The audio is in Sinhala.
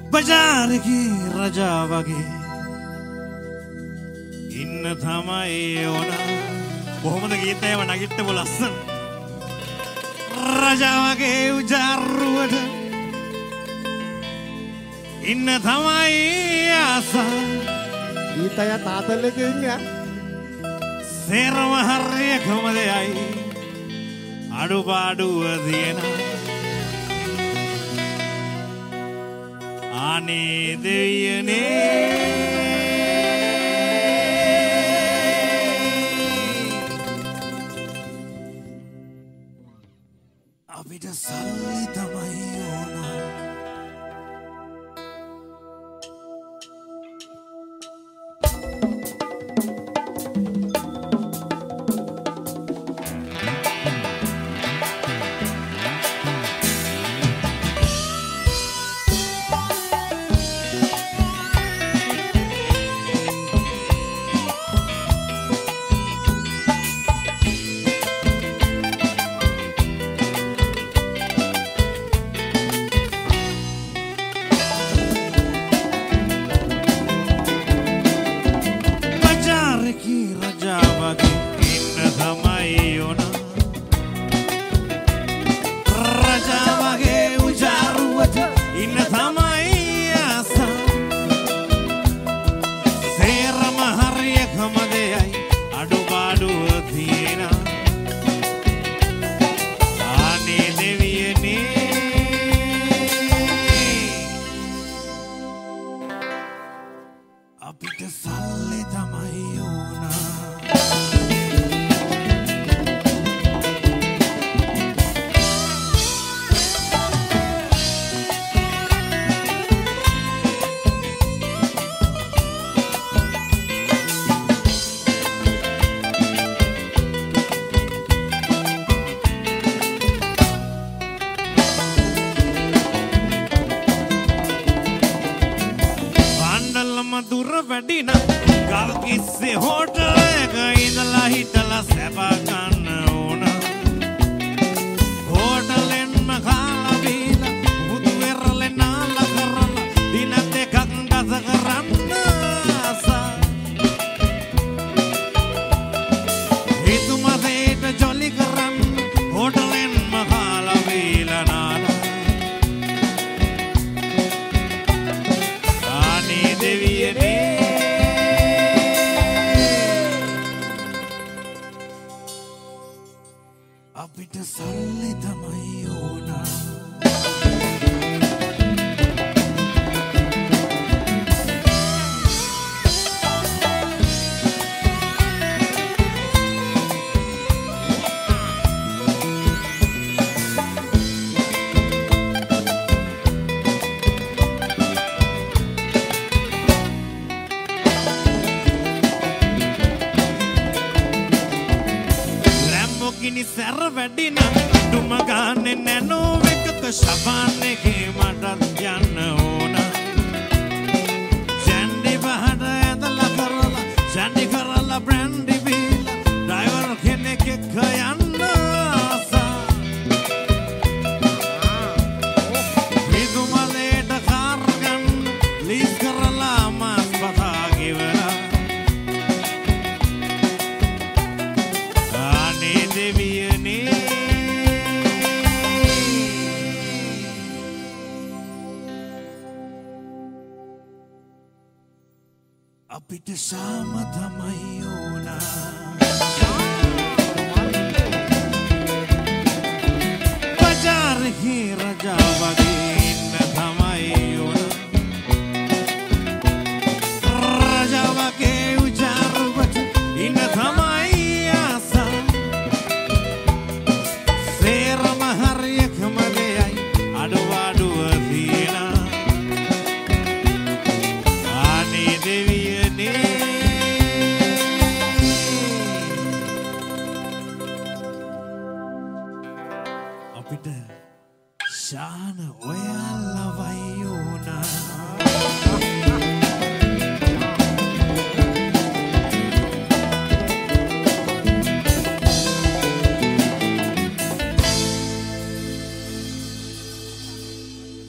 බජාරකි රජා වගේ ඉන්න තමයි ඕන. කොහොමද ගීතයම නගිට්ටපු ලස්සන. රජා වගේ උජාරුවට ඉන්න තමයි ආසා. ගීතය තාතල්ලක ඉන්නේ. සේරම හරියකම දෙයයි අඩුපාඩුව තියෙනවා. අනේ දෙවියනේ අපිට සල්ලි තමයි ඕන. අපිට සාම තමයි ඕන. බජාරකි රජා වගේ ඉන්න තමයි ඕන. රජා වගේ උජාරුවට ඉන්න තමයි ආසා. සේරම හරියකම දෙයයි අඩුපාඩුව තියෙනවා. අනේ දෙවියනේ අපිට ශාන ඔයාලවයි ඕනා.